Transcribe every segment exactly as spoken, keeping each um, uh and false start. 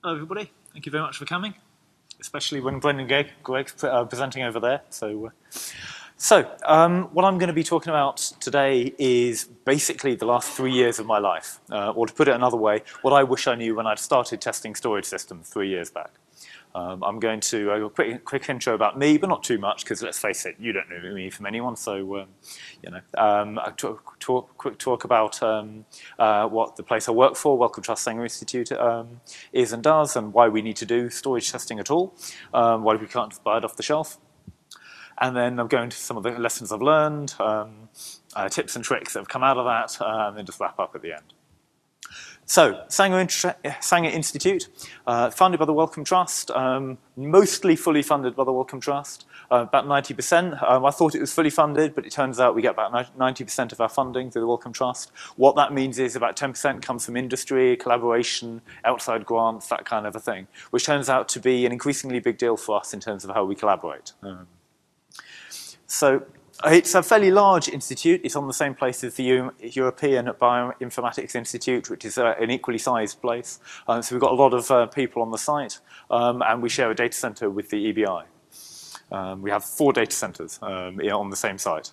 Hello everybody, thank you very much for coming, especially when Brendan Greg, Greg's uh, presenting over there. So, uh, so um, what I'm going to be talking about today is basically the last three years of my life, uh, or to put it another way, what I wish I knew when I'd started testing storage systems three years back. Um, I'm going to uh, a quick, quick intro about me, but not too much, because let's face it, you don't know me from anyone. So, um, you know, um, I'll talk, talk, quick talk about um, uh, what the place I work for, Wellcome Trust Sanger Institute, um, is and does, and why we need to do storage testing at all, um, why we can't buy it off the shelf. And then I'm going to some of the lessons I've learned, um, uh, tips and tricks that have come out of that, uh, and then just wrap up at the end. So, Sanger, Sanger Institute, uh, funded by the Wellcome Trust, um, mostly fully funded by the Wellcome Trust, uh, about ninety percent. Um, I thought it was fully funded, but it turns out we get about ninety percent of our funding through the Wellcome Trust. What that means is about ten percent comes from industry, collaboration, outside grants, that kind of a thing, which turns out to be an increasingly big deal for us in terms of how we collaborate. Um, so, it's a fairly large institute. It's on the same place as the U European Bioinformatics Institute, which is uh, an equally sized place. Um, so we've got a lot of uh, people on the site, um, and we share a data center with the E B I. Um, we have four data centers um, on the same site.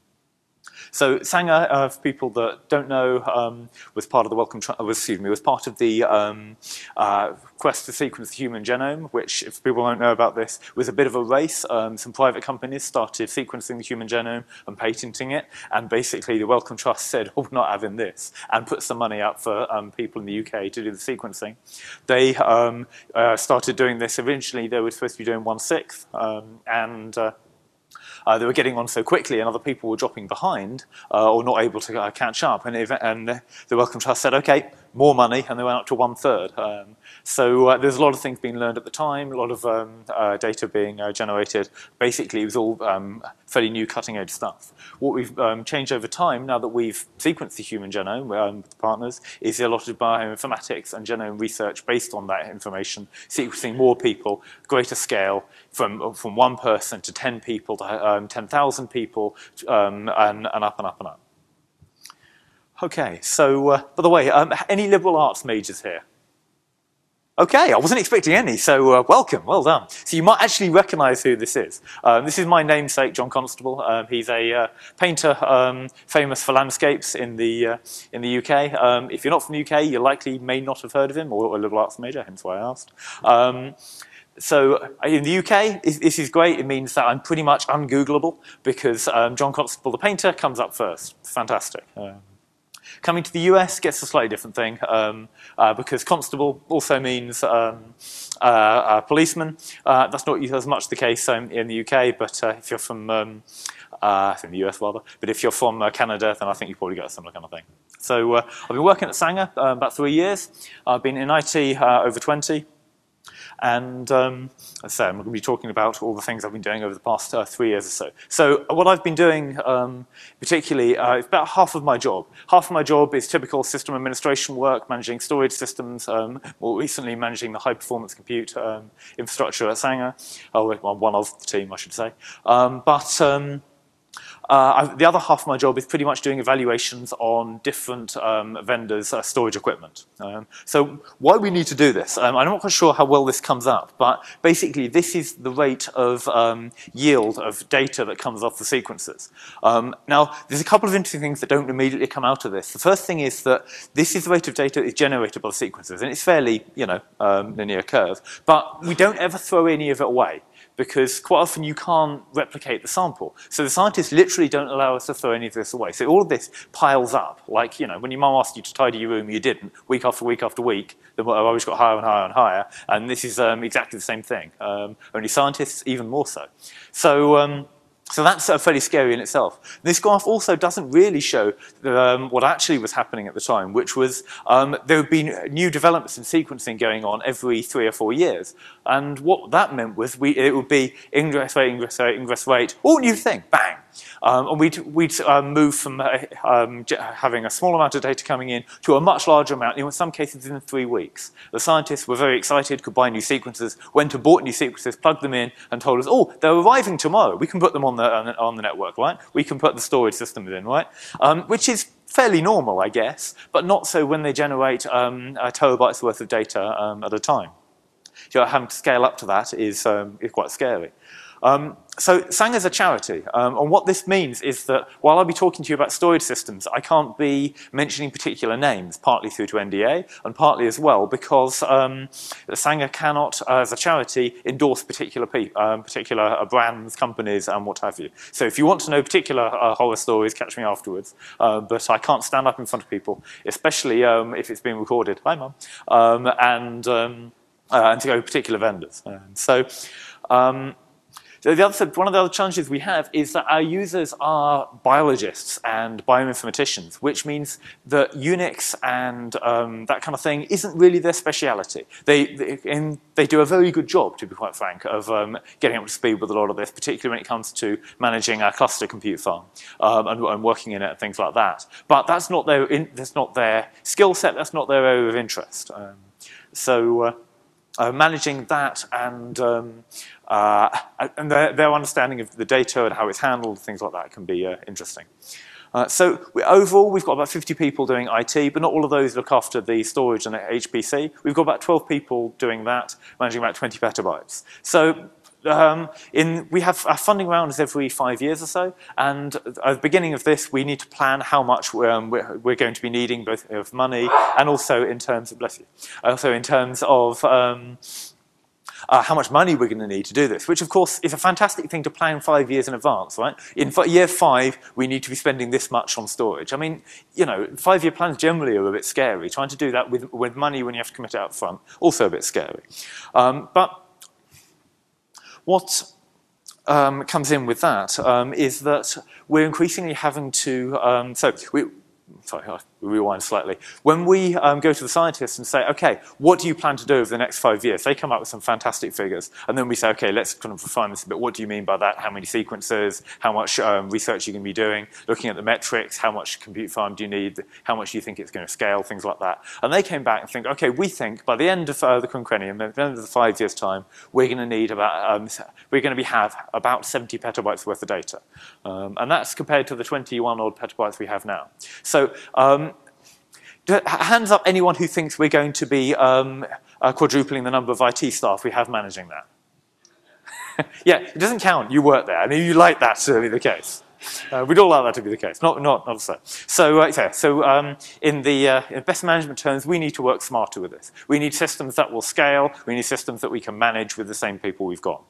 So Sanger, uh, for people that don't know, um, was part of the Wellcome, was, excuse me, was part of the um, uh, quest to sequence the human genome, which, if people don't know about this, was a bit of a race. Um, some private companies started sequencing the human genome and patenting it, and basically the Wellcome Trust said, "Oh, we're not having this," and put some money out for um, people in the U K to do the sequencing. They um, uh, started doing this. Originally, they were supposed to be doing one-sixth, um, and uh, Uh, they were getting on so quickly, and other people were dropping behind uh, or not able to uh, catch up. And, if, and the Wellcome Trust said, "Okay, more money," and they went up to one third. Um, so uh, there's a lot of things being learned at the time, a lot of um, uh, data being uh, generated. Basically, it was all um, fairly new, cutting-edge stuff. What we've um, changed over time, now that we've sequenced the human genome um, with partners, is a lot of bioinformatics and genome research based on that information, sequencing more people, greater scale, from from one person to ten people to um, ten thousand people, um, and, and up and up and up. Okay, so uh, by the way, um, any liberal arts majors here? Okay, I wasn't expecting any, so uh, welcome, well done. So you might actually recognize who this is. Um, this is my namesake, John Constable. Um, he's a uh, painter um, famous for landscapes in the uh, in the U K. Um, if you're not from the U K, you likely may not have heard of him, or a liberal arts major, hence why I asked. Um, So in the U K, this is great. It means that I'm pretty much ungoogleable, because um, John Constable, the painter, comes up first. It's fantastic. Um, coming to the U S gets a slightly different thing, um, uh, because Constable also means um, uh, a policeman. Uh, that's not as much the case um, in the U K, but uh, if you're from, um, uh, in the U S rather, but if you're from uh, Canada, then I think you've probably got a similar kind of thing. So uh, I've been working at Sanger uh, about three years. I've been in I T uh, over twenty. And um, as I say, I'm going to be talking about all the things I've been doing over the past uh, three years or so. So what I've been doing, um, particularly, uh, it's about half of my job. Half of my job is typical system administration work, managing storage systems, um, more recently managing the high-performance compute um, infrastructure at Sanger. Oh, well, one of the team, I should say. Um, but um, Uh, the other half of my job is pretty much doing evaluations on different um, vendors' uh, storage equipment. Um, so why we need to do this, um, I'm not quite sure how well this comes up, but basically this is the rate of um, yield of data that comes off the sequences. Um, now, there's a couple of interesting things that don't immediately come out of this. The first thing is that this is the rate of data that is generated by the sequences, and it's fairly, you know, um, linear curve, but we don't ever throw any of it away, because quite often you can't replicate the sample. So the scientists literally don't allow us to throw any of this away. So all of this piles up. Like, you know, when your mum asked you to tidy your room, you didn't. Week after week after week, the always got higher and higher and higher. And this is um, exactly the same thing. Um, only scientists, even more so. So... Um, So that's uh, fairly scary in itself. This graph also doesn't really show um, what actually was happening at the time, which was um, there have been new developments in sequencing going on every three or four years. And what that meant was we, it would be ingress rate, ingress rate, ingress rate, all new thing, bang. Um, and we'd, we'd um, move from uh, um, having a small amount of data coming in to a much larger amount, in some cases in three weeks. The scientists were very excited, could buy new sequences, went and bought new sequences, plugged them in, and told us, oh, they're arriving tomorrow. We can put them on the, on the network, right? We can put the storage system in, right? Um, which is fairly normal, I guess, but not so when they generate um, uh, terabytes worth of data um, at a time. you know, having to scale up to that is, um, is quite scary. Um, so Sang is a charity, um, and what this means is that while I'll be talking to you about storage systems, I can't be mentioning particular names, partly through to N D A, and partly as well because um, Sanger cannot, uh, as a charity, endorse particular pe um, particular uh, brands, companies, and what have you. So if you want to know particular uh, horror stories, catch me afterwards, uh, but I can't stand up in front of people, especially um, if it's being recorded. Hi, Mum. Um, and, um, uh, and to go particular vendors. And so... Um, So the other, one of the other challenges we have is that our users are biologists and bioinformaticians, which means that Unix and um, that kind of thing isn't really their speciality. They, they, in, they do a very good job, to be quite frank, of um, getting up to speed with a lot of this, particularly when it comes to managing our cluster compute farm um, and, and working in it and things like that. But that's not their, in, that's not their skill set, that's not their area of interest. Um, so... Uh, Uh, managing that and, um, uh, and their, their understanding of the data and how it's handled, things like that can be uh, interesting. Uh, so we, overall, we've got about fifty people doing I T, but not all of those look after the storage and the H P C. We've got about twelve people doing that, managing about twenty petabytes. So um, in, we have our funding rounds every five years or so, and at the beginning of this, we need to plan how much we're, um, we're, we're going to be needing, both of money and also in terms of, bless you, also in terms of um, Uh, how much money we're going to need to do this, which of course is a fantastic thing to plan five years in advance, right? In year five, we need to be spending this much on storage. I mean, you know, five-year plans generally are a bit scary. Trying to do that with, with money when you have to commit it up front, also a bit scary. Um, but what um, comes in with that um, is that we're increasingly having to, um, so we, sorry, I'll rewind slightly. When we um, go to the scientists and say, okay, what do you plan to do over the next five years? They come up with some fantastic figures. And then we say, okay, let's kind of refine this a bit. What do you mean by that? How many sequences? How much um, research are you going to be doing? Looking at the metrics, how much compute farm do you need? How much do you think it's going to scale? Things like that. And they came back and think, okay, we think by the end of uh, the quinquennium, at the end of the five years' time, we're going to need about, um, we're going to be have about seventy petabytes worth of data. Um, and that's compared to the twenty-one odd petabytes we have now. So, um, hands up anyone who thinks we're going to be um, uh, quadrupling the number of I T staff we have managing that. Yeah, it doesn't count. You work there. I mean, you like that to be the case. Uh, we'd all like that to be the case. Not, not, not so. So, uh, so, so um, in the uh, in best management terms, we need to work smarter with this. We need systems that will scale. We need systems that we can manage with the same people we've got.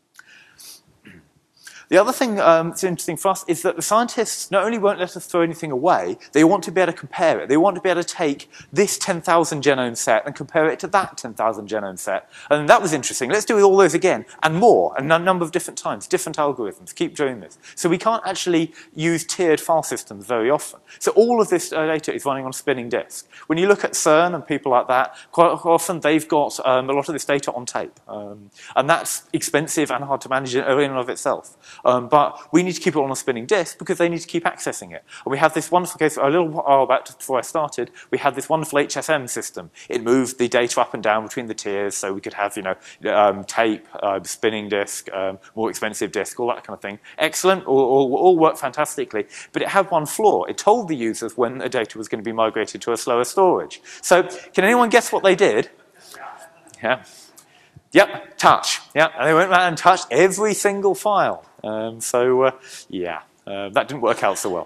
The other thing um, that's interesting for us is that the scientists not only won't let us throw anything away, they want to be able to compare it. They want to be able to take this ten thousand genome set and compare it to that ten thousand genome set. And that was interesting. Let's do all those again, and more, and a number of different times, different algorithms. Keep doing this. So we can't actually use tiered file systems very often. So all of this uh, data is running on a spinning disk. When you look at CERN and people like that, quite often they've got um, a lot of this data on tape. Um, and that's expensive and hard to manage in and of itself. Um, but we need to keep it on a spinning disk because they need to keep accessing it. And we have this wonderful case, a little while back before I started, we had this wonderful H S M system. It moved the data up and down between the tiers so we could have, you know, um, tape, uh, spinning disk, um, more expensive disk, all that kind of thing. Excellent, all, all, all worked fantastically. But it had one flaw. It told the users when the data was going to be migrated to a slower storage. So can anyone guess what they did? Yeah. Yep, touch. Yeah, and they went around and touched every single file. Um, so, uh, yeah, uh, that didn't work out so well.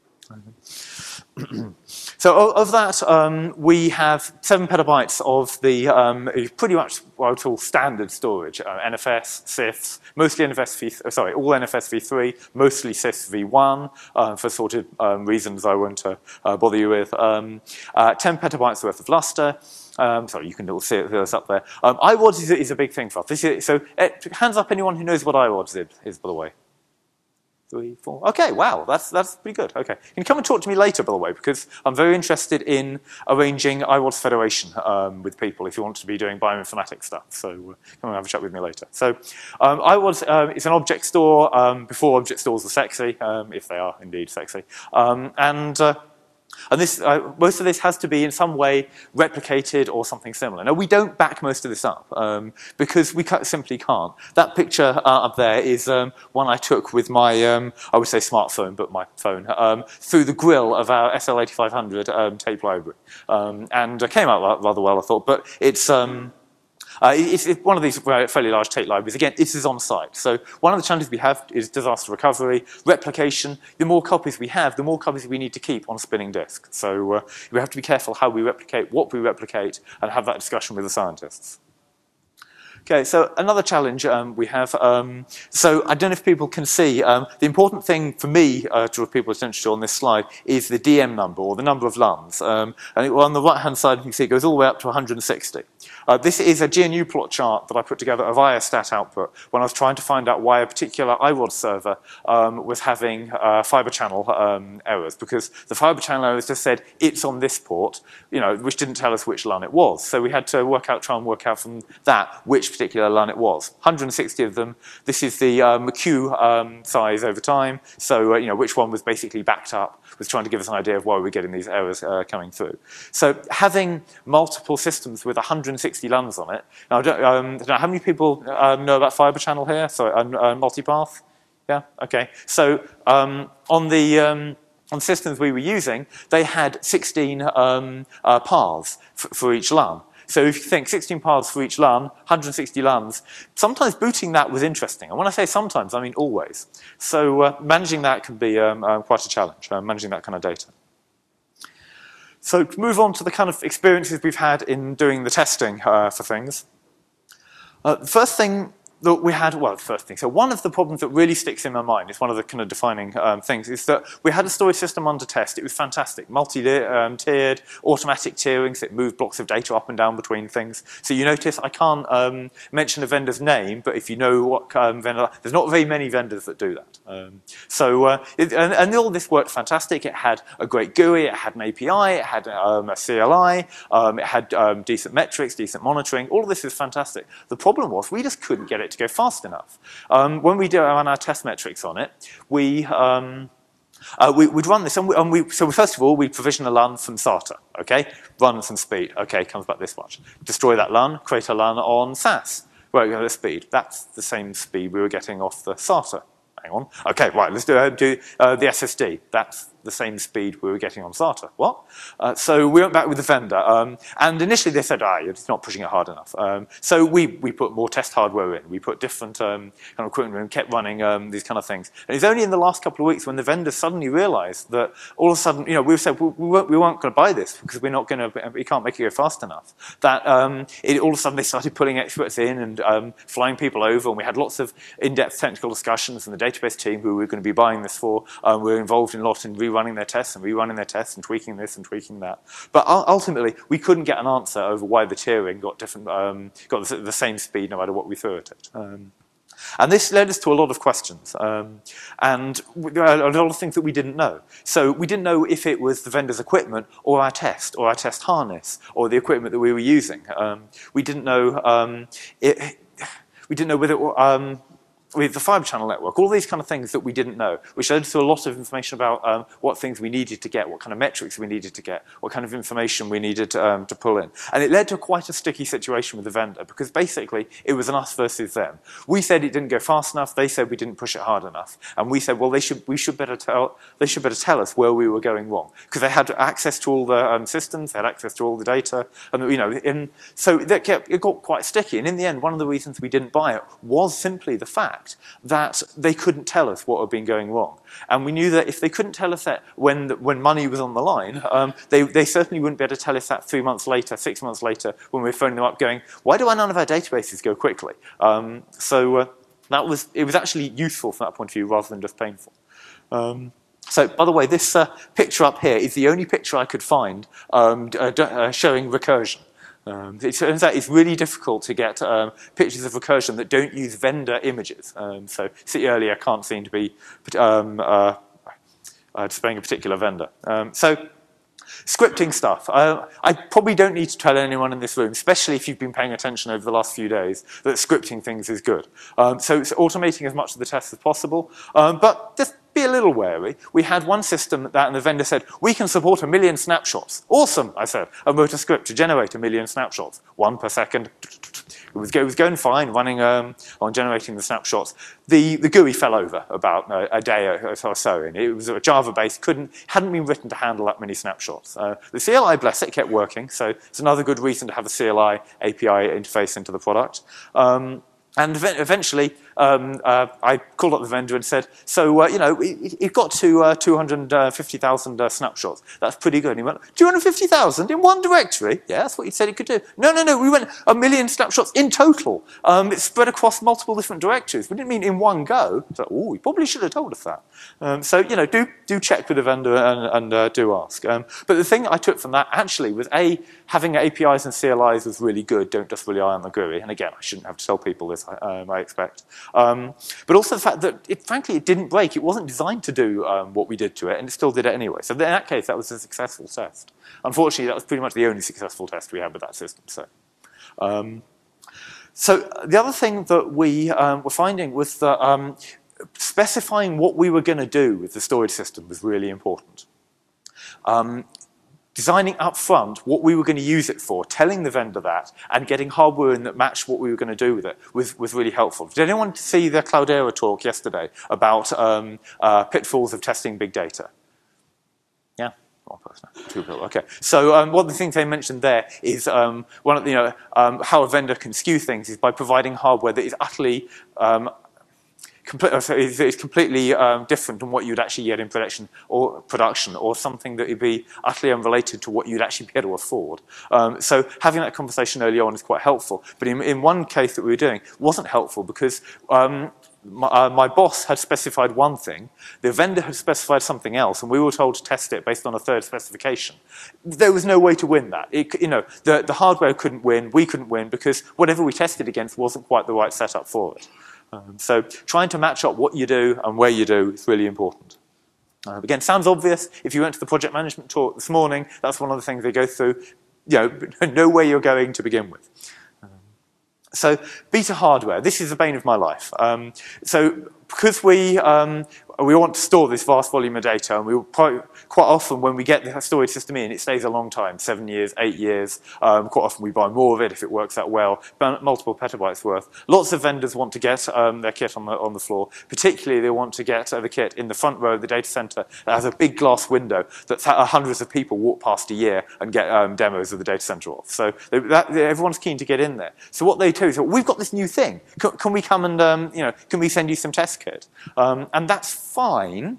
So of that, um, we have seven petabytes of the um, pretty much what I would call standard storage. Uh, N F S, S I Fs, mostly N F S v, sorry, all N F S v three, mostly S I Fs v one, uh, for sort of um, reasons I won't uh, uh, bother you with. Um, uh, ten petabytes worth of Lustre. Um, sorry, you can all see this up there. Um, I WADS is, is a big thing for us. This is, so uh, hands up anyone who knows what I WADS is, is, by the way. Three, four. Okay, wow, that's that's pretty good. Okay, can you come and talk to me later, by the way, because I'm very interested in arranging I WADS Federation um, with people if you want to be doing bioinformatics stuff. So uh, come and have a chat with me later. So um, I WADS um, is an object store um, before object stores were sexy, um, if they are indeed sexy, um, and. Uh, And this, uh, most of this has to be in some way replicated or something similar. Now, we don't back most of this up um, because we simply can't. That picture uh, up there is um, one I took with my, um, I would say smartphone, but my phone, um, through the grill of our S L eighty-five hundred um, tape library. Um, and it came out rather well, I thought, but it's... Um, Uh, it's, it's one of these fairly large tape libraries. Again, this is on site. So one of the challenges we have is disaster recovery, replication. The more copies we have, the more copies we need to keep on a spinning disk. So uh, we have to be careful how we replicate, what we replicate, and have that discussion with the scientists. Okay, so another challenge um, we have. Um, so I don't know if people can see. Um, the important thing for me uh, to draw people's attention to on this slide is the D M number, or the number of LUNs. Um, and it, on the right-hand side, you can see it goes all the way up to one hundred sixty. Uh, this is a G N U plot chart that I put together of I O stat output when I was trying to find out why a particular I R O D server um, was having uh, fiber channel um, errors, because the fiber channel errors just said it's on this port, you know, which didn't tell us which LUN it was. So we had to work out, try and work out from that which particular LUN it was. one hundred sixty of them. This is the um, queue um, size over time. So uh, you know which one was basically backed up, was trying to give us an idea of why we're getting these errors uh, coming through. So having multiple systems with one hundred sixty LUNs on it. Now, I don't, um, now how many people um, know about fiber channel here? Sorry, uh, uh, multipath. Yeah. Okay. So um, on the um, on systems we were using, they had sixteen um, uh, paths for each LUN. So if you think sixteen paths for each LUN, one hundred sixty LUNs, sometimes booting that was interesting. And when I say sometimes, I mean always. So uh, managing that can be um, uh, quite a challenge, uh, managing that kind of data. So to move on to the kind of experiences we've had in doing the testing uh, for things. Uh, the first thing that we had, well, the first thing, so one of the problems that really sticks in my mind, is one of the kind of defining um, things, is that we had a storage system under test. It was fantastic, multi-tiered, um, automatic tiering, so it moved blocks of data up and down between things. So you notice I can't um, mention a vendor's name, but if you know what um, vendor, there's not very many vendors that do that. Um, so, uh, it, and, and all this worked fantastic. It had a great G U I, it had an A P I, it had um, a C L I, um, it had um, decent metrics, decent monitoring. All of this is fantastic. The problem was we just couldn't get it to go fast enough. Um, when we do run our test metrics on it, we um, uh, we, we'd run this, and we, and we so first of all we provision a LUN from SATA. Okay, run some speed. Okay, comes back this much. Destroy that LUN, create a LUN on S A S. Right, the speed. That's the same speed we were getting off the SATA. Hang on. Okay, right. Let's do, uh, do uh, the S S D. That's the same speed we were getting on SATA. What? Uh, so we went back with the vendor, um, and initially they said, ah, you're just not pushing it hard enough. Um, so we, we put more test hardware in. We put different um, kind of equipment in, kept running um, these kind of things. And it's only in the last couple of weeks when the vendor suddenly realized that all of a sudden, you know, we said, well, we weren't, we weren't going to buy this because we're not going to, we can't make it go fast enough. That um, it, all of a sudden they started pulling experts in and um, flying people over, and we had lots of in-depth technical discussions, and the database team who we were going to be buying this for um, were involved in a lot in rerunning their tests and rerunning their tests and tweaking this and tweaking that. But ultimately, we couldn't get an answer over why the tiering got different, um, got the, the same speed no matter what we threw at it. Um, and this led us to a lot of questions, um, and a lot of things that we didn't know. So we didn't know if it was the vendor's equipment or our test, or our test harness, or the equipment that we were using. Um, we didn't know um, it, we didn't know whether it, um, with the fiber channel network, all these kind of things that we didn't know, which led to a lot of information about um, what things we needed to get, what kind of metrics we needed to get, what kind of information we needed to, um, to pull in. And it led to quite a sticky situation with the vendor, because basically it was an us versus them. We said it didn't go fast enough, they said we didn't push it hard enough, and we said, well, they should, we should better tell, they should better tell us where we were going wrong, because they had access to all the um, systems, they had access to all the data, and you know, and so that kept, it got quite sticky. And in the end, one of the reasons we didn't buy it was simply the fact that they couldn't tell us what had been going wrong. And we knew that if they couldn't tell us that when, when money was on the line, um, they, they certainly wouldn't be able to tell us that three months later, six months later, when we were phoning them up going, why do none of our databases go quickly? Um, so uh, that was, it was actually useful from that point of view rather than just painful. Um, So, by the way, this uh, picture up here is the only picture I could find um, uh, uh, showing recursion. Um, it turns out it's really difficult to get um, pictures of recursion that don't use vendor images. Um, so, see earlier can't seem to be um, uh, uh, displaying a particular vendor. Um, so, scripting stuff. Uh, I probably don't need to tell anyone in this room, especially if you've been paying attention over the last few days, that scripting things is good. Um, so, it's automating as much of the tests as possible, um, but just be a little wary. We had one system that, and the vendor said, we can support a million snapshots. Awesome, I said, and wrote a script to generate a million snapshots, one per second. It was, it was going fine, running um, on generating the snapshots. The, the G U I fell over about a, a day or so in. It was Java-based, couldn't, hadn't been written to handle that many snapshots. Uh, the C L I, bless it, kept working, so it's another good reason to have a C L I A P I interface into the product. Um, And eventually, um, uh, I called up the vendor and said, so, uh, you know, it, it got to uh, two hundred fifty thousand uh, snapshots. That's pretty good. And he went, two hundred fifty thousand in one directory? Yeah, that's what he said he could do. No, no, no, we went a million snapshots in total. Um, it's spread across multiple different directories. We didn't mean in one go. So, oh, he probably should have told us that. Um, so, you know, do, do check with the vendor and, and uh, do ask. Um, but the thing I took from that actually was, A, having A P Is and C L Is was really good. Don't just rely on the G U I. And again, I shouldn't have to tell people this, um, I expect. Um, but also the fact that, it, frankly, it didn't break. It wasn't designed to do um, what we did to it, and it still did it anyway. So in that case, that was a successful test. Unfortunately, that was pretty much the only successful test we had with that system. So, um, so the other thing that we um, were finding was that um, specifying what we were going to do with the storage system was really important. Um, Designing up front what we were going to use it for, telling the vendor that, and getting hardware in that matched what we were going to do with it was, was really helpful. Did anyone see the Cloudera talk yesterday about um, uh, pitfalls of testing big data? Yeah? One person, two people, okay. So um, one of the things they mentioned there is um, one of the, you know, um, how a vendor can skew things is by providing hardware that is utterly um, It's completely um, different from what you'd actually get in production or production, or something that would be utterly unrelated to what you'd actually be able to afford. Um, so having that conversation early on is quite helpful. But in, in one case that we were doing, wasn't helpful because um, my, uh, my boss had specified one thing, the vendor had specified something else, and we were told to test it based on a third specification. There was no way to win that. It, you know, the, the hardware couldn't win, we couldn't win, because whatever we tested against wasn't quite the right setup for it. Um, so trying to match up what you do and where you do is really important. Uh, again, sounds obvious. If you went to the project management talk this morning, that's one of the things they go through. You know, know where you're going to begin with. Um, so beta hardware, this is the bane of my life. Um, so because we, um, we want to store this vast volume of data, and we will quite, quite often when we get the storage system in, it stays a long time, seven years, eight years. Um, quite often we buy more of it if it works out well, multiple petabytes worth. Lots of vendors want to get um, their kit on the, on the floor. Particularly they want to get uh, the kit in the front row of the data center that has a big glass window that hundreds of people walk past a year and get um, demos of the data center off. So they, that, everyone's keen to get in there. So what they do is, we've got this new thing. Can, can we come and, um, you know, can we send you some test kit? Um, and that's fine,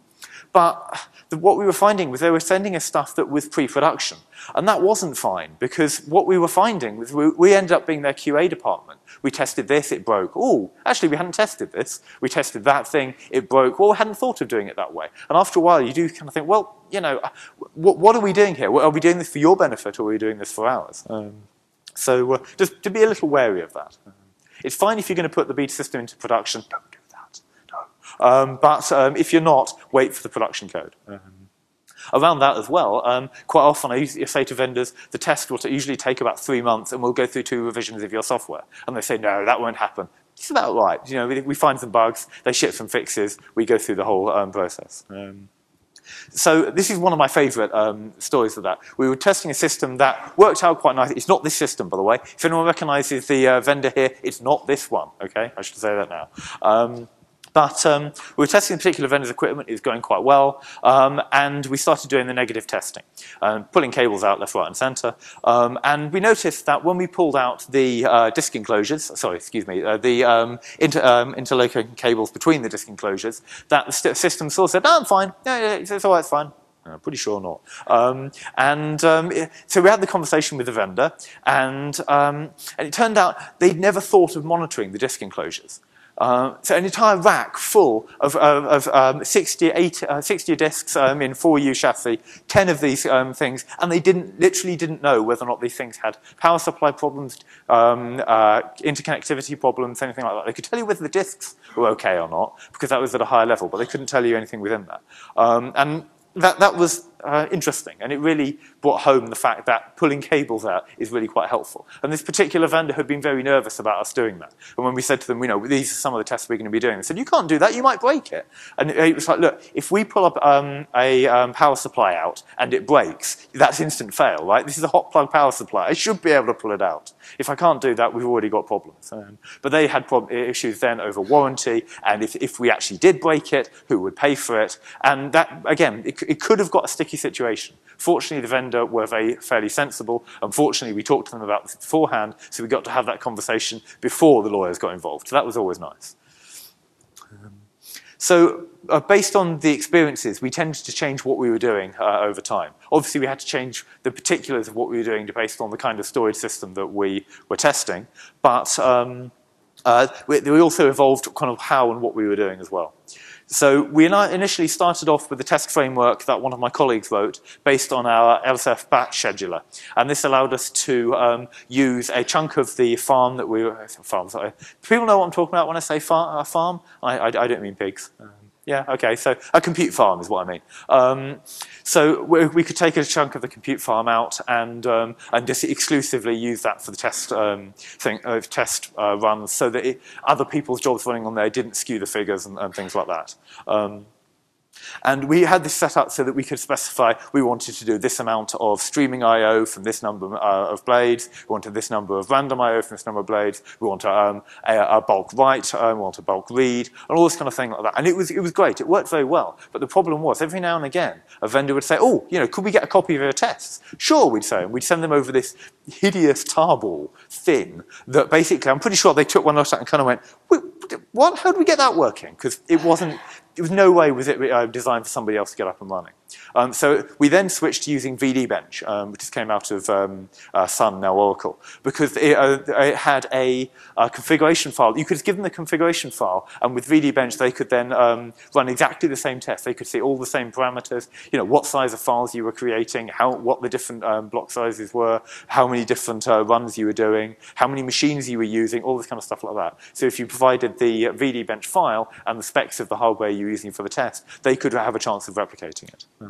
but the, what we were finding was they were sending us stuff that was pre-production. And that wasn't fine, because what we were finding was we, we ended up being their Q A department. We tested this, it broke. Oh, actually, we hadn't tested this. We tested that thing, it broke. Well, we hadn't thought of doing it that way. And after a while, you do kind of think, well, you know, what, what are we doing here? Are we doing this for your benefit, or are we doing this for ours? Um, so uh, just to be a little wary of that. Um, it's fine if you're going to put the beta system into production. Don't do that. No. Um, but um, if you're not, wait for the production code. Um, Around that as well, um, quite often I usually say to vendors, the test will usually take about three months and we'll go through two revisions of your software. And they say, no, that won't happen. It's about right. You know, we, we find some bugs, they ship some fixes, we go through the whole um, process. Um, so this is one of my favorite um, stories of that. We were testing a system that worked out quite nicely. It's not this system, by the way. If anyone recognizes the uh, vendor here, it's not this one, okay? I should say that now. Um, But um, we were testing a particular vendor's equipment. It was going quite well. Um, and we started doing the negative testing, um, pulling cables out left, right, and center. Um, and we noticed that when we pulled out the uh, disk enclosures, sorry, excuse me, uh, the um, inter, um, interlocking cables between the disk enclosures, that the system sort of said, no, I'm fine. Yeah, yeah, it's, it's all right, it's fine. I'm pretty sure not. Um, and um, it, so we had the conversation with the vendor, and, um, and it turned out they'd never thought of monitoring the disk enclosures. Uh, so an entire rack full of, of, of um, sixty, eighty, uh, sixty disks um, in four U chassis, ten of these um, things, and they didn't, literally didn't know whether or not these things had power supply problems, um, uh, interconnectivity problems, anything like that. They could tell you whether the disks were okay or not, because that was at a higher level, but they couldn't tell you anything within that. Um, and that, that was uh, interesting, and it really brought home the fact that pulling cables out is really quite helpful. And this particular vendor had been very nervous about us doing that. And when we said to them, you know, these are some of the tests we're going to be doing, they said, you can't do that, you might break it. And it was like, look, if we pull up um, a um, power supply out and it breaks, that's instant fail, right? This is a hot plug power supply. I should be able to pull it out. If I can't do that, we've already got problems. Um, but they had prob issues then over warranty, and if, if we actually did break it, who would pay for it? And that, again, it, it could have got a sticky situation. Fortunately, the vendor were very, fairly sensible. Unfortunately, we talked to them about this beforehand, so we got to have that conversation before the lawyers got involved. So that was always nice. Um, so uh, based on the experiences, we tended to change what we were doing uh, over time. Obviously, we had to change the particulars of what we were doing based on the kind of storage system that we were testing. But um, uh, we, we also evolved kind of how and what we were doing as well. So we initially started off with a test framework that one of my colleagues wrote based on our L S F batch scheduler. And this allowed us to um, use a chunk of the farm that we were... Farm, sorry. Do people know what I'm talking about when I say far, uh, farm? I, I, I don't mean pigs. Um, yeah, okay, so a compute farm is what I mean. Um, so we, we could take a chunk of the compute farm out and um, and just exclusively use that for the test um, thing, uh, test uh, runs, so that it, other people's jobs running on there didn't skew the figures and, and things like that. Um, And we had this set up so that we could specify we wanted to do this amount of streaming I O from this number uh, of blades, we wanted this number of random I O from this number of blades, we want um, a, a bulk write, um, we want a bulk read, and all this kind of thing like that. And it was, it was great, it worked very well. But the problem was, every now and again, a vendor would say, oh, you know, could we get a copy of your tests? Sure, we'd say, and we'd send them over this hideous tarball thing that basically, I'm pretty sure they took one look at and kind of went, what, how do we get that working? Because it wasn't, there was no way was it uh, designed for somebody else to get up and running. Um, so we then switched to using V D Bench, um, which came out of um, uh, Sun, now Oracle, because it, uh, it had a, a configuration file. You could give them the configuration file, and with V D Bench they could then um, run exactly the same test. They could see all the same parameters, you know, what size of files you were creating, how, what the different um, block sizes were, how many different uh, runs you were doing, how many machines you were using, all this kind of stuff like that. So if you provided the V D Bench file and the specs of the hardware you were using for the test, they could have a chance of replicating it. Mm.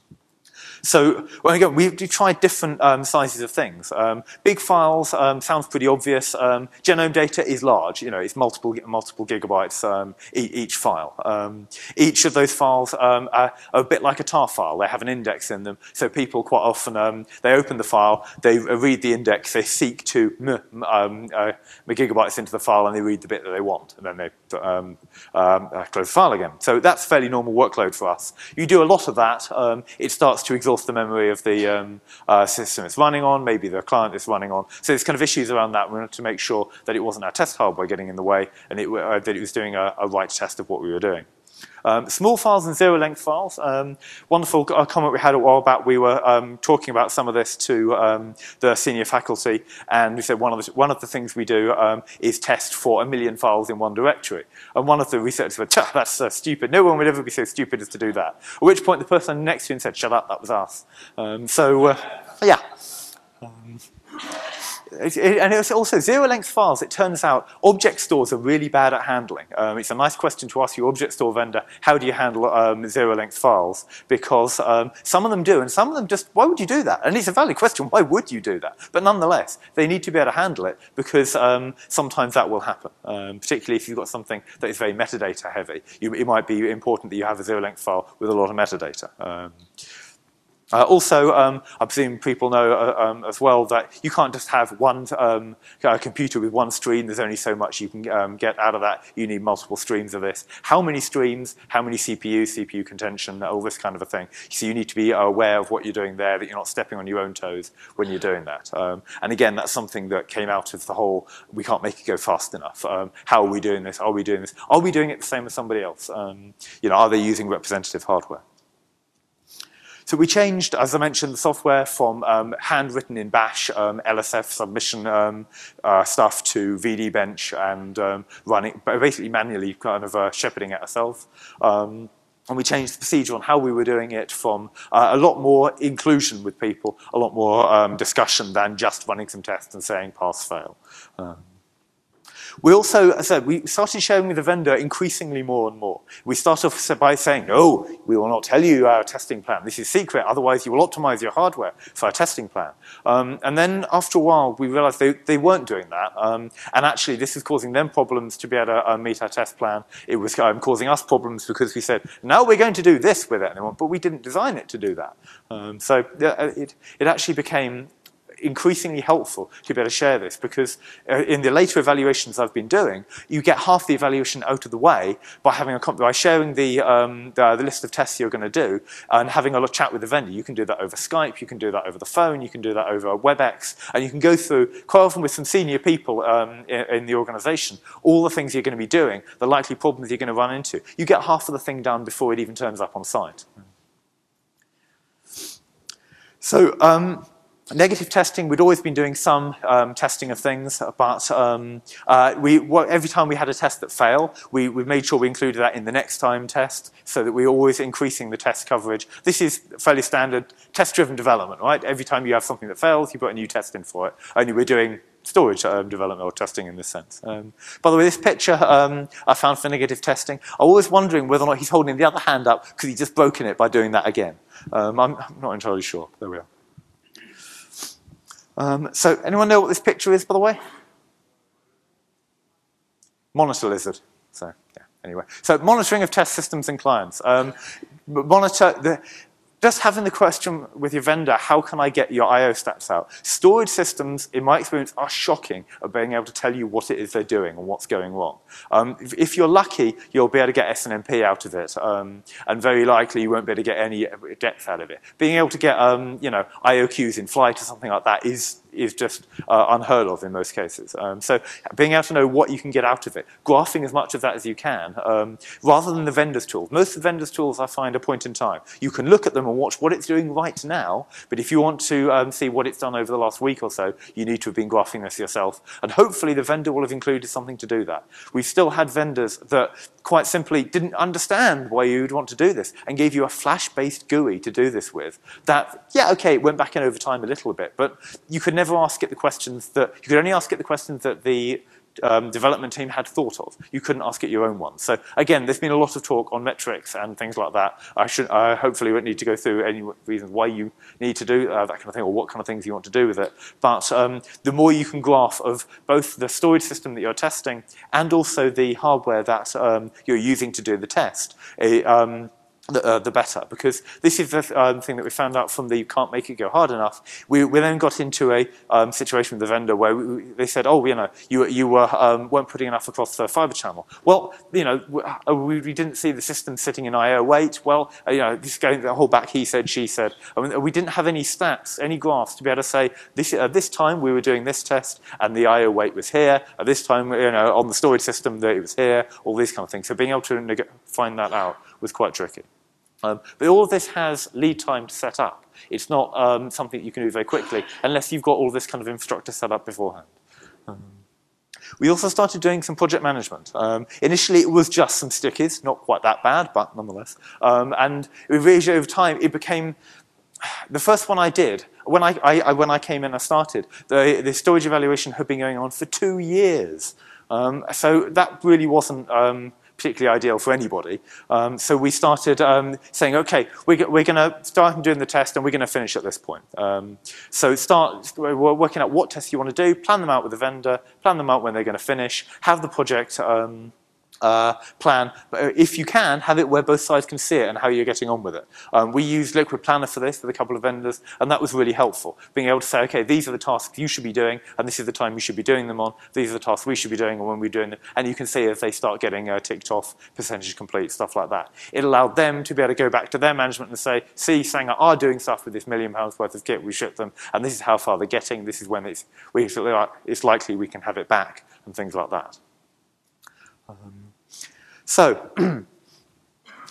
So, well, again, we tried different um, sizes of things. Um, big files um, sounds pretty obvious. Um, genome data is large. You know, it's multiple multiple gigabytes um, e each file. Um, each of those files um, are, are a bit like a tar file. They have an index in them. So people quite often um, they open the file, they read the index, they seek to m um, uh, gigabytes into the file, and they read the bit that they want, and then they um, um, close the file again. So that's a fairly normal workload for us. You do a lot of that, um, it starts to exhaust the memory of the um, uh, system it's running on, maybe the client it's running on. So there's kind of issues around that. We wanted to make sure that it wasn't our test hardware getting in the way, and it, uh, that it was doing a, a right test of what we were doing. Um, small files and zero-length files. Um, wonderful uh, comment we had a while back. We were um, talking about some of this to um, the senior faculty, and we said one of the, one of the things we do um, is test for a million files in one directory. And one of the researchers said, that's uh, stupid. No one would ever be so stupid as to do that. At which point the person next to him said, shut up, that was us. Um, so, uh, yeah. Um, It, it, and it's also zero-length files. It turns out object stores are really bad at handling. Um, it's a nice question to ask your object store vendor, how do you handle um, zero-length files? Because um, some of them do, and some of them just, why would you do that? And it's a valid question, why would you do that? But nonetheless, they need to be able to handle it, because um, sometimes that will happen, um, particularly if you've got something that is very metadata heavy. You, it might be important that you have a zero-length file with a lot of metadata. Um, Uh, also, um, I presume people know uh, um, as well that you can't just have one um, uh, computer with one stream. There's only so much you can um, get out of that. You need multiple streams of this. How many streams, how many C P Us, C P U contention, all this kind of a thing. So you need to be aware of what you're doing there, that you're not stepping on your own toes when you're doing that. Um, and again, that's something that came out of the whole, we can't make it go fast enough. Um, how are we doing this? Are we doing this? Are we doing it the same as somebody else? Um, you know, are they using representative hardware? So we changed, as I mentioned, the software from um, handwritten in bash, um, L S F submission um, uh, stuff to V D Bench and um, running, basically manually kind of uh, shepherding it ourselves. Um, and we changed the procedure on how we were doing it from uh, a lot more inclusion with people, a lot more um, discussion than just running some tests and saying pass, fail. Um, We also, as I said, we started sharing with the vendor increasingly more and more. We start off by saying, no, we will not tell you our testing plan. This is secret, otherwise you will optimize your hardware for our testing plan. Um, and then after a while, we realized they, they weren't doing that. Um, and actually, this is causing them problems to be able to uh, meet our test plan. It was um, causing us problems because we said, now we're going to do this with it. And they went, but we didn't design it to do that. Um, so uh, it, it actually became increasingly helpful to be able to share this, because uh, in the later evaluations I've been doing, you get half the evaluation out of the way by having a by sharing the, um, the, the list of tests you're going to do and having a chat with the vendor. You can do that over Skype, you can do that over the phone, you can do that over WebEx, and you can go through, quite often with some senior people um, in, in the organization, all the things you're going to be doing, the likely problems you're going to run into. You get half of the thing done before it even turns up on site. So, um, negative testing, we'd always been doing some um, testing of things, but um, uh, we, well, every time we had a test that failed, we, we made sure we included that in the next time test, so that we're always increasing the test coverage. This is fairly standard test-driven development, right? Every time you have something that fails, you put a new test in for it. Only we're doing storage um, development or testing in this sense. Um, by the way, this picture um, I found for negative testing. I was wondering whether or not he's holding the other hand up because he's just broken it by doing that again. Um, I'm, I'm not entirely sure. There we are. Um, so, anyone know what this picture is, by the way? Monitor lizard. So, yeah, anyway. So, monitoring of test systems and clients. Um, monitor, the, just having the question with your vendor, how can I get your I O stats out? Storage systems, in my experience, are shocking at being able to tell you what it is they're doing and what's going wrong. Um, if, if you're lucky, you'll be able to get S N M P out of it, um, and very likely you won't be able to get any depth out of it. Being able to get, um, you know, I O Qs in flight or something like that is is just uh, unheard of in most cases. Um, so being able to know what you can get out of it, graphing as much of that as you can, um, rather than the vendor's tools. Most of the vendor's tools I find are point in time. You can look at them and watch what it's doing right now, but if you want to um, see what it's done over the last week or so, you need to have been graphing this yourself. And hopefully the vendor will have included something to do that. We've still had vendors that quite simply didn't understand why you'd want to do this and gave you a Flash-based G U I to do this with. That, yeah, okay, it went back in over time a little bit, but you could never ask it the questions that, you could only ask it the questions that the um, development team had thought of. You couldn't ask it your own ones. So again, there's been a lot of talk on metrics and things like that. I should, I hopefully won't need to go through any reasons why you need to do uh, that kind of thing or what kind of things you want to do with it. But um, the more you can graph of both the storage system that you're testing and also the hardware that um, you're using to do the test, it, um, The, uh, the better, because this is the um, thing that we found out from the you can't make it go hard enough. We, we then got into a um, situation with the vendor where we, they said, oh, you know, you, you were, um, weren't putting enough across the fiber channel. Well, you know, we, we didn't see the system sitting in I O wait. Well, you know, this going the whole back he said, she said. I mean, we didn't have any stats, any graphs to be able to say, this, at this time we were doing this test and the I O weight was here. At this time, you know, on the storage system that it was here, all these kind of things. So being able to find that out was quite tricky. Um, but all of this has lead time to set up. It's not um, something that you can do very quickly unless you've got all this kind of infrastructure set up beforehand. Um, we also started doing some project management. Um, initially, it was just some stickies, not quite that bad, but nonetheless. Um, and over time, it became the first one I did. When I, I, when I came in and started, the, the storage evaluation had been going on for two years. Um, so that really wasn't Um, particularly ideal for anybody. Um, so we started um, saying, okay, we're, we're going to start doing the test and we're going to finish at this point. Um, so start, we're working out what tests you want to do, plan them out with the vendor, plan them out when they're going to finish, have the project um, uh, plan. If you can, have it where both sides can see it and how you're getting on with it. Um, we used Liquid Planner for this with a couple of vendors, and that was really helpful. Being able to say, okay, these are the tasks you should be doing, and this is the time you should be doing them on. These are the tasks we should be doing and when we're doing them. And you can see as they start getting uh, ticked off, percentage complete, stuff like that. It allowed them to be able to go back to their management and say, see, Sanger are doing stuff with this million pounds worth of kit, we ship them, and this is how far they're getting, this is when it's, we, it's likely we can have it back, and things like that. Um, So,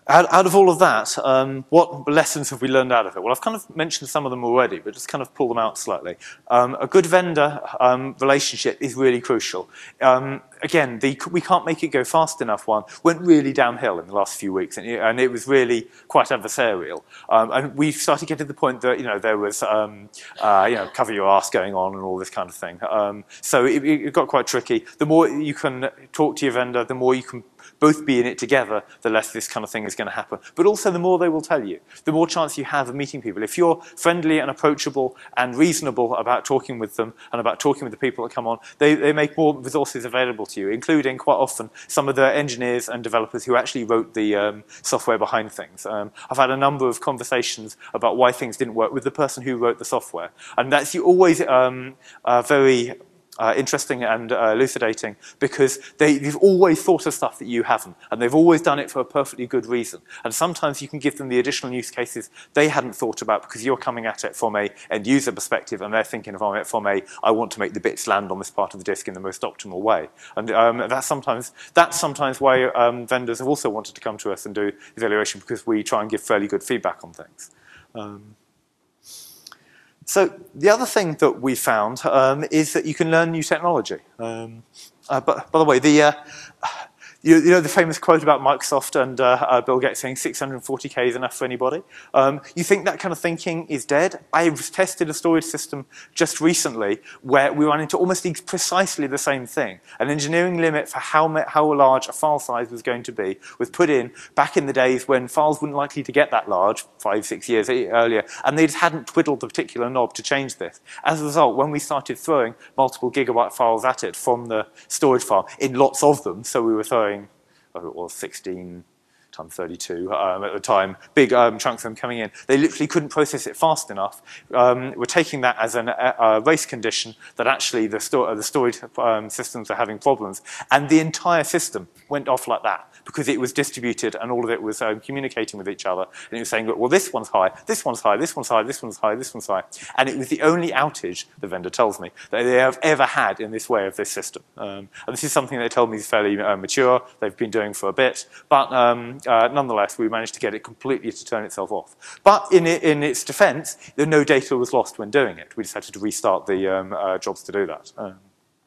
Out, out of all of that, um, what lessons have we learned out of it? Well, I've kind of mentioned some of them already, but just kind of pull them out slightly. Um, a good vendor um, relationship is really crucial. Um, again, the, we can't make it go fast enough one went really downhill in the last few weeks, and it, and it was really quite adversarial. Um, and we started getting to the point that, you know, there was, um, uh, you know, cover your ass going on and all this kind of thing. Um, so it, it got quite tricky. The more you can talk to your vendor, the more you can both be in it together, the less this kind of thing is going to happen. But also the more they will tell you, the more chance you have of meeting people. If you're friendly and approachable and reasonable about talking with them and about talking with the people that come on, they, they make more resources available to you, including quite often some of the engineers and developers who actually wrote the um, software behind things. Um, I've had a number of conversations about why things didn't work with the person who wrote the software. And that's always um, uh, very Uh, interesting and uh, elucidating, because they, they've always thought of stuff that you haven't, and they've always done it for a perfectly good reason. And sometimes you can give them the additional use cases they hadn't thought about because you're coming at it from a end user perspective, and they're thinking from it from a, I want to make the bits land on this part of the disk in the most optimal way. And um, that's sometimes that's sometimes why um, vendors have also wanted to come to us and do evaluation, because we try and give fairly good feedback on things. Um, So the other thing that we found um, is that you can learn new technology. Um, uh, but by the way, the uh, you, you know the famous quote about Microsoft and uh, uh, Bill Gates saying six hundred forty K is enough for anybody. Um, you think that kind of thinking is dead? I've tested a storage system just recently where we ran into almost precisely the same thing. An engineering limit for how how large a file size was going to be was put in back in the days when files weren't likely to get that large, five, six years earlier, and they just hadn't twiddled the particular knob to change this. As a result, when we started throwing multiple gigabyte files at it from the storage file, in lots of them, so we were throwing, oh, it was sixteen times thirty-two um, at the time, big um, chunks of them coming in. They literally couldn't process it fast enough. Um, we're taking that as an, a, a race condition that actually the, sto the storage um, systems are having problems. And the entire system went off like that because it was distributed and all of it was um, communicating with each other. And it was saying, well, this one's high, this one's high, this one's high, this one's high, this one's high. And it was the only outage, the vendor tells me, that they have ever had in this way of this system. Um, and this is something they told me is fairly uh, mature. They've been doing for a bit. But um, uh, nonetheless, we managed to get it completely to turn itself off. But in, it, in its defense, no data was lost when doing it. We just had to restart the um, uh, jobs to do that. Um,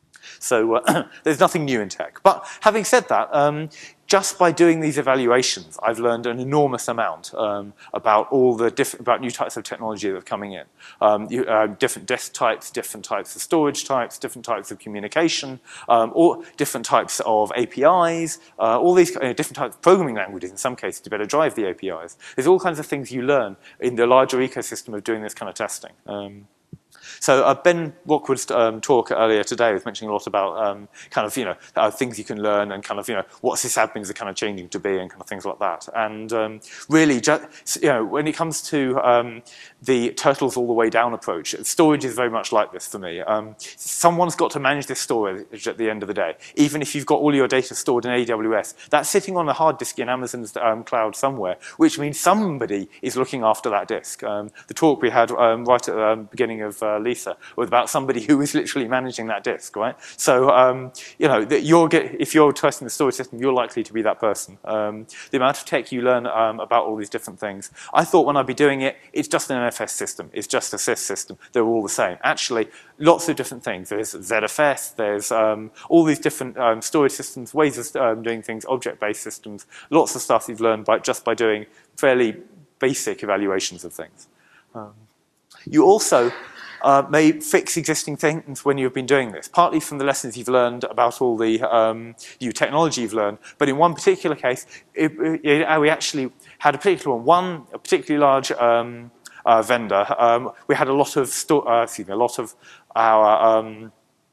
so uh, there's nothing new in tech. But having said that, um, just by doing these evaluations, I've learned an enormous amount um, about all the different, about new types of technology that are coming in. Um, you, uh, different disk types, different types of storage types, different types of communication, um, or different types of A P Is, uh, all these uh, different types of programming languages in some cases to better drive the A P Is. There's all kinds of things you learn in the larger ecosystem of doing this kind of testing. Um, So uh, Ben Rockwood's um, talk earlier today was mentioning a lot about um, kind of, you know, uh, things you can learn and kind of, you know, what sysadmins are kind of changing to be and kind of things like that. And um, really, just, you know, when it comes to um, the turtles all the way down approach, storage is very much like this for me. Um, someone's got to manage this storage at the end of the day. Even if you've got all your data stored in A W S, that's sitting on a hard disk in Amazon's um, cloud somewhere, which means somebody is looking after that disk. Um, the talk we had um, right at the um, beginning of uh, Lisa was about somebody who is literally managing that disk, right? So, um, you know, that you're get, if you're testing the storage system, you're likely to be that person. Um, the amount of tech you learn um, about all these different things. I thought when I'd be doing it, it's just an N F S system, it's just a sys system, they're all the same. Actually, lots of different things. There's Z F S, there's um, all these different um, storage systems, ways of um, doing things, object-based systems, lots of stuff you've learned by, just by doing fairly basic evaluations of things. Um, you also Uh, may fix existing things when you've been doing this, partly from the lessons you've learned about all the um, new technology you've learned, but in one particular case, it, it, we actually had a particular one, one a particularly large um, uh, vendor. Um, we had a lot of, sto uh, excuse me, a lot of our, um,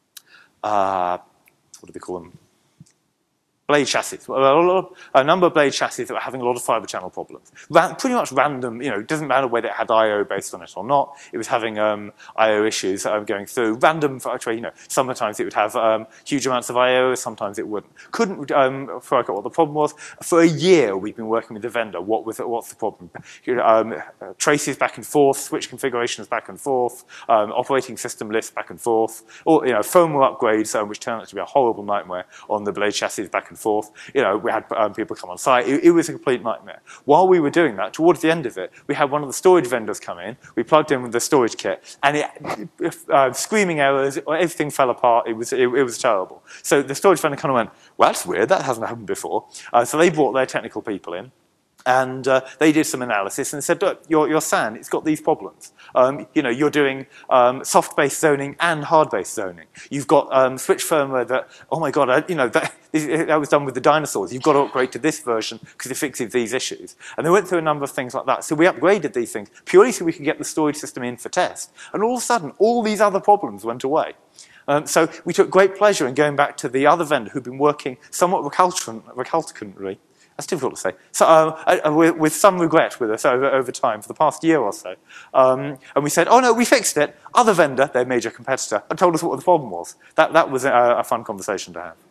uh, what do they call them? Blade chassis, a, lot of, a number of blade chassis that were having a lot of fiber channel problems. Ran, pretty much random, you know, it doesn't matter whether it had I O based on it or not, it was having um, I O issues um, going through. Random, actually, you know, sometimes it would have um, huge amounts of I O, sometimes it wouldn't. Couldn't um, work out what the problem was. For a year, we've been working with the vendor. What was it, what's the problem? You know, um, uh, traces back and forth, switch configurations back and forth, um, operating system lists back and forth, or, you know, firmware upgrades, um, which turned out to be a horrible nightmare on the blade chassis back and and forth. You know, we had um, people come on site. It, it was a complete nightmare. While we were doing that, towards the end of it, we had one of the storage vendors come in. We plugged in with the storage kit, and it, uh, screaming errors, everything fell apart. It was, it, it was terrible. So the storage vendor kind of went, well, that's weird. That hasn't happened before. Uh, so they brought their technical people in. And uh, they did some analysis and said, look, your, your S A N, it's got these problems. Um, you know, you're doing um, soft-based zoning and hard-based zoning. You've got um, switch firmware that, oh my God, I, you know, that, that was done with the dinosaurs. You've got to upgrade to this version because it fixes these issues. And they went through a number of things like that. So we upgraded these things purely so we could get the storage system in for test. And all of a sudden, all these other problems went away. Um, so we took great pleasure in going back to the other vendor who'd been working somewhat recalcitrant, recalcitrantly. That's difficult to say. So, uh, uh, with, with some regret with us over, over time for the past year or so. Um, and we said, oh no, we fixed it. Other vendor, their major competitor, and told us what the problem was. That, that was a, a fun conversation to have.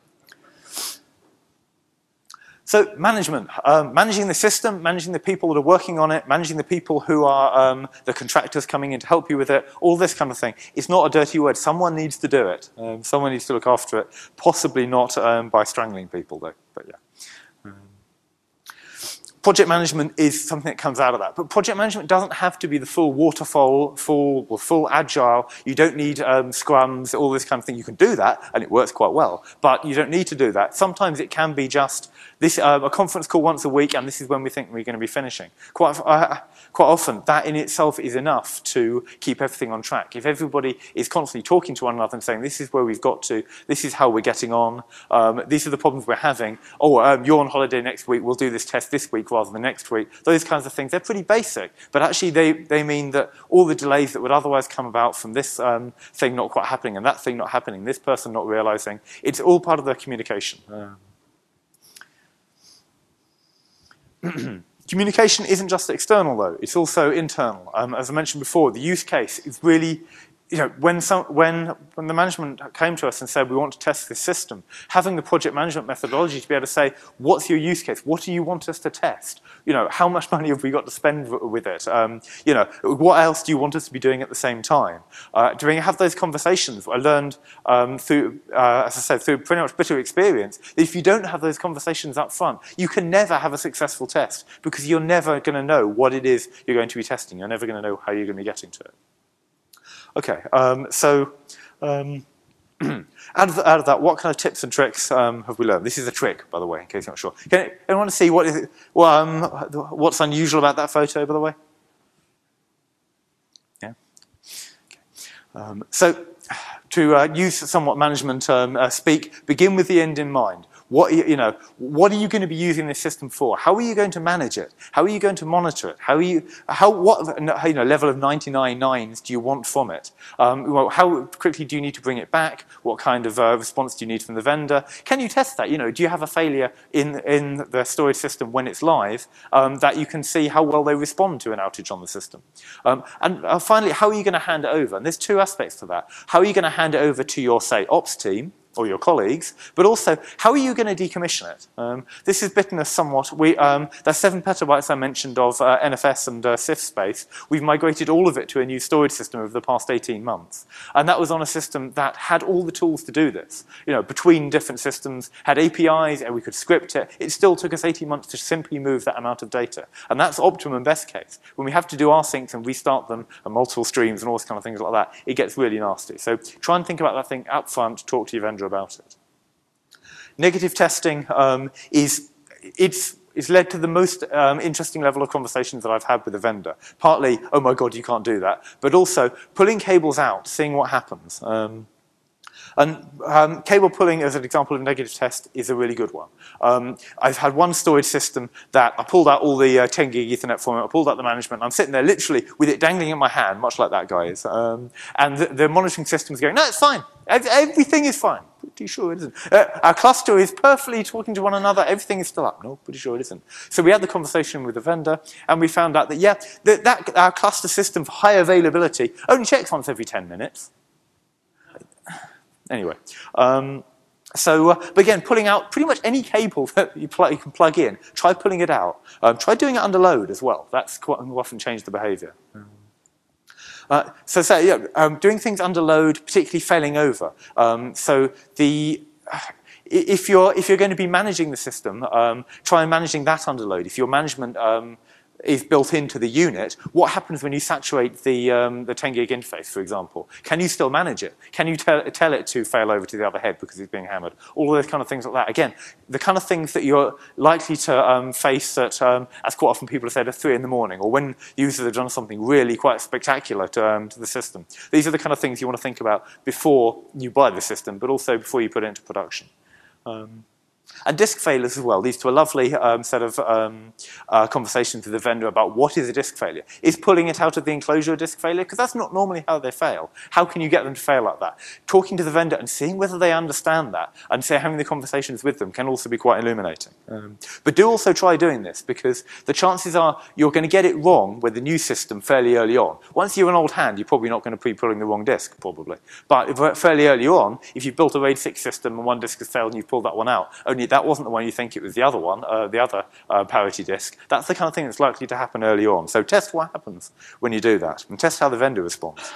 So management, um, managing the system, managing the people that are working on it, managing the people who are um, the contractors coming in to help you with it, all this kind of thing. It's not a dirty word. Someone needs to do it. Um, someone needs to look after it. Possibly not um, by strangling people, though. But yeah. Project management is something that comes out of that. But project management doesn't have to be the full waterfall, full, or full agile. You don't need um, scrums, all this kind of thing. You can do that, and it works quite well. But you don't need to do that. Sometimes it can be just this, uh, a conference call once a week, and this is when we think we're going to be finishing. Quite, uh, quite often, that in itself is enough to keep everything on track. If everybody is constantly talking to one another and saying, this is where we've got to, this is how we're getting on, um, these are the problems we're having, oh, um, you're on holiday next week, we'll do this test this week rather than next week, those kinds of things, they're pretty basic. But actually, they, they mean that all the delays that would otherwise come about from this um, thing not quite happening and that thing not happening, this person not realizing, it's all part of their communication. Um, Communication isn't just external, though. It's also internal. Um, as I mentioned before, the use case is really, you know, when, some, when, when the management came to us and said, we want to test this system, having the project management methodology to be able to say, what's your use case? What do you want us to test? You know, how much money have we got to spend with it? Um, you know, what else do you want us to be doing at the same time? Uh, do we have those conversations? I learned um, through, uh, as I said, through pretty much bitter experience, that if you don't have those conversations up front, you can never have a successful test because you're never going to know what it is you're going to be testing. You're never going to know how you're going to be getting to it. Okay, um, so um, out, of the, out of that, what kind of tips and tricks um, have we learned? This is a trick, by the way, in case you're not sure. Can anyone see what is it, well, um, what's unusual about that photo, by the way? Yeah. Okay. Um, so to uh, use somewhat management um, uh, speak, begin with the end in mind. What, you know, what are you going to be using this system for? How are you going to manage it? How are you going to monitor it? How are you, how, what you know, level of ninety-nine nines do you want from it? Um, well, how quickly do you need to bring it back? What kind of uh, response do you need from the vendor? Can you test that? You know, do you have a failure in, in the storage system when it's live um, that you can see how well they respond to an outage on the system? Um, and uh, finally, how are you going to hand it over? And there's two aspects to that. How are you going to hand it over to your, say, ops team, or your colleagues, but also, how are you going to decommission it? Um, this has bitten us somewhat. We, um, the seven petabytes I mentioned of uh, N F S and uh, C I F space, we've migrated all of it to a new storage system over the past eighteen months. And that was on a system that had all the tools to do this. You know, between different systems, had A P Is, and we could script it. It still took us eighteen months to simply move that amount of data. And that's optimum best case. When we have to do our syncs and restart them, and multiple streams and all those kind of things like that, it gets really nasty. So try and think about that thing up front, talk to your vendor about it. Negative testing um, is, it's, it's led to the most um, interesting level of conversations that I've had with a vendor. Partly, oh my God, you can't do that. But also, pulling cables out, seeing what happens. Um, And um, cable pulling, as an example of negative test, is a really good one. Um, I've had one storage system that I pulled out all the uh, ten gig Ethernet from it, I pulled out the management, I'm sitting there literally with it dangling in my hand, much like that guy is. Um, and the, the monitoring system is going, no, it's fine. Everything is fine. Pretty sure it isn't. Uh, our cluster is perfectly talking to one another. Everything is still up. No, pretty sure it isn't. So we had the conversation with the vendor, and we found out that, yeah, that, that our cluster system for high availability only checks once every ten minutes. Anyway, um, so uh, but again, pulling out pretty much any cable that you, you can plug in, try pulling it out. Um, try doing it under load as well. That's quite often changed the behavior. Uh, so, so yeah, um, doing things under load, particularly failing over. Um, so the if you're, if you're going to be managing the system, um, try managing that under load. If your management um, is built into the unit, what happens when you saturate the, um, the ten gig interface, for example? Can you still manage it? Can you tell, tell it to fail over to the other head because it's being hammered? All of those kind of things like that. Again, the kind of things that you're likely to um, face at, um, as quite often people have said, at three in the morning, or when users have done something really quite spectacular to, um, to the system. These are the kind of things you want to think about before you buy the system, but also before you put it into production. Um, And disk failures as well leads to a lovely um, set of um, uh, conversations with the vendor about what is a disk failure. Is pulling it out of the enclosure a disk failure? Because that's not normally how they fail. How can you get them to fail like that? Talking to the vendor and seeing whether they understand that and say having the conversations with them can also be quite illuminating. Um, but do also try doing this, because the chances are you're going to get it wrong with the new system fairly early on. Once you're an old hand, you're probably not going to be pulling the wrong disk, probably. But if, fairly early on, if you've built a RAID six system and one disk has failed and you've pulled that one out, only that wasn't the one you think it was the other one, uh, the other uh, parity disk. That's the kind of thing that's likely to happen early on. So test what happens when you do that, and test how the vendor responds.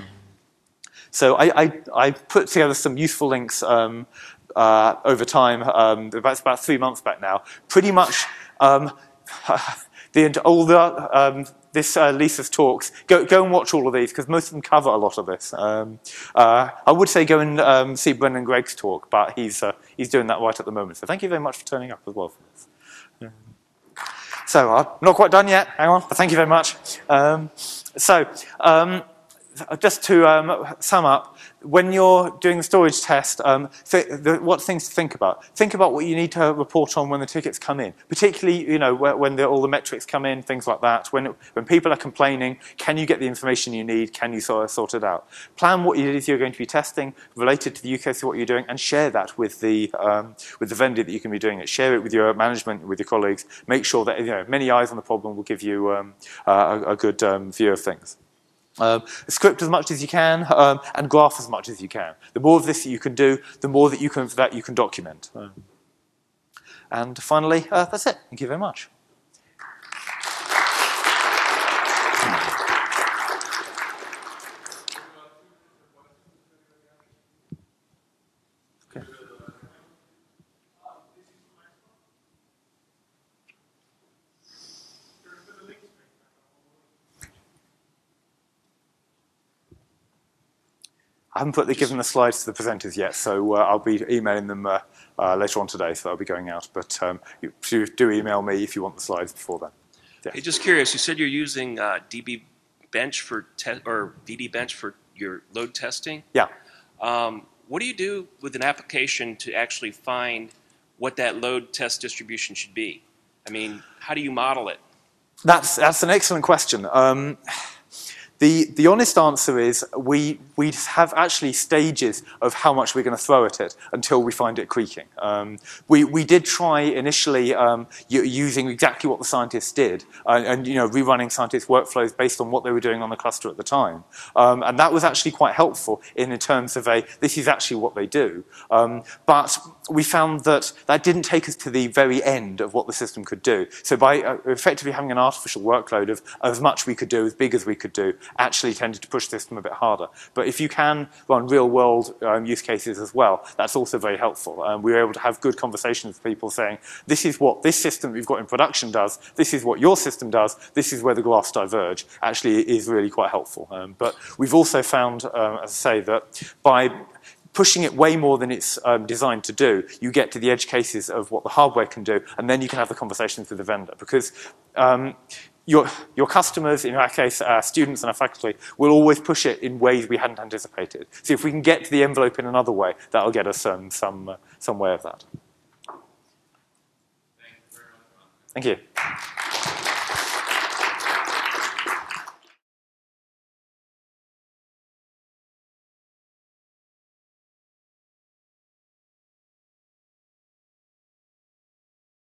So I, I, I put together some useful links um, uh, over time. Um, about, about three months back now. Pretty much um, the all the um, this uh, Lisa's talks. Go go and watch all of these, because most of them cover a lot of this. Um, uh, I would say go and um, see Brendan Gregg's talk, but he's uh, he's doing that right at the moment. So thank you very much for turning up as well for this. Um, so I'm not quite done yet. Hang on, but thank you very much. Um, so. Um, Just to um, sum up, when you're doing the storage test, um, th the, what things to think about? Think about what you need to report on when the tickets come in, particularly, you know, when the, all the metrics come in, things like that. When, it, when people are complaining, can you get the information you need? Can you sort of sort it out? Plan what it is you're going to be testing related to the use case of what you're doing, and share that with the um, with the vendor that you can be doing it. Share it with your management, with your colleagues. Make sure that, you know, many eyes on the problem will give you um, uh, a, a good um, view of things. Um, script as much as you can, um, and graph as much as you can. The more of this that you can do, the more that you can that you can document. Um, and finally, uh, that's it. Thank you very much. Okay. I haven't put the, given the slides to the presenters yet, so uh, I'll be emailing them uh, uh, later on today, so they'll be going out. But um, you, you do email me if you want the slides before then. Yeah. Hey, just curious, you said you're using uh, D B Bench for te or V D Bench for your load testing. Yeah. Um, what do you do with an application to actually find what that load test distribution should be? I mean, how do you model it? That's that's an excellent question. Um, The, the honest answer is we, we have actually stages of how much we're going to throw at it until we find it creaking. Um, we, we did try initially um, using exactly what the scientists did uh, and you know, rerunning scientists' workflows based on what they were doing on the cluster at the time. Um, and that was actually quite helpful in, in terms of a, this is actually what they do. Um, but we found that that didn't take us to the very end of what the system could do. So by uh, effectively having an artificial workload of as much we could do, as big as we could do, actually tended to push the system a bit harder. But if you can run real-world um, use cases as well, that's also very helpful. Um, we were able to have good conversations with people saying, this is what this system we've got in production does, this is what your system does, this is where the graphs diverge, actually is really quite helpful. Um, but we've also found, um, as I say, that by pushing it way more than it's um, designed to do, you get to the edge cases of what the hardware can do, and then you can have the conversations with the vendor. Because um, Your, your customers, in our case, our students and our faculty, will always push it in ways we hadn't anticipated. So if we can get to the envelope in another way, that'll get us um, some, uh, some way of that. Thank you very much. Thank you.